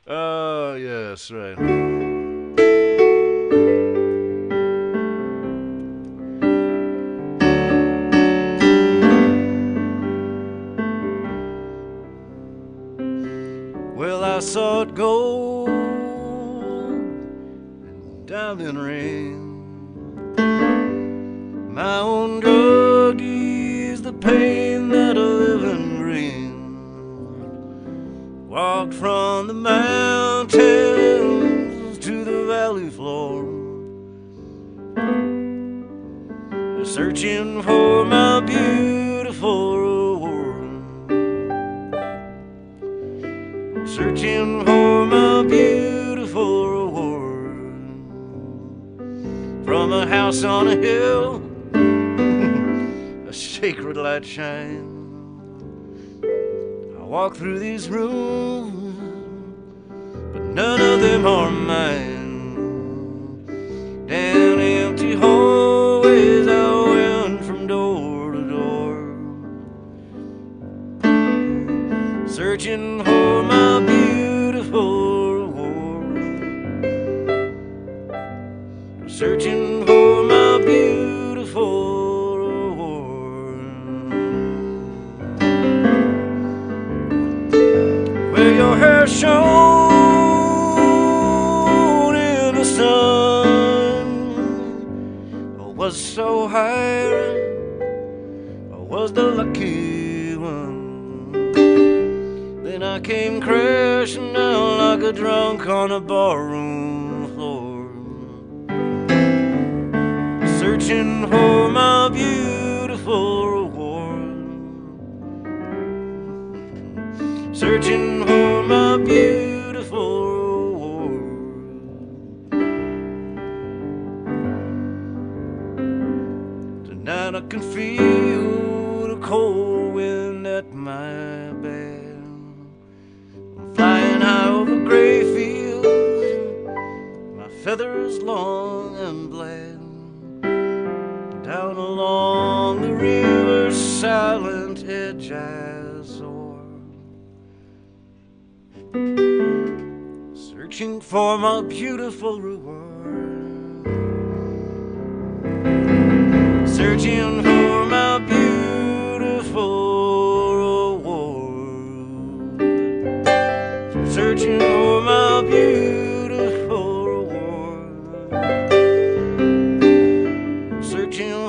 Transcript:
Oh, yes, right. Well, I saw it gold and diamond ring. My own drug eased the pain that a living bring. Walked from the mountains to the valley floor, searching for my beautiful reward. Searching for my beautiful reward. From a house on a hill, a sacred light shines. I walk through these rooms, but none of them are mine. Down empty hallways I went from door to door, searching for my beautiful reward. Searching for my beautiful reward. Where your hair shone in the sun, I was so high, I was the lucky one. Then I came crashing down like a drunk on a barroom floor, searching for my beautiful reward. Searching for my beautiful reward. Tonight I can feel the cold wind at my back. I'm flying high over gray fields, my feathers long and black. Down along the river's silent edge I soar, searching for my beautiful reward. Searching for my beautiful reward. Searching for my beautiful reward. Searching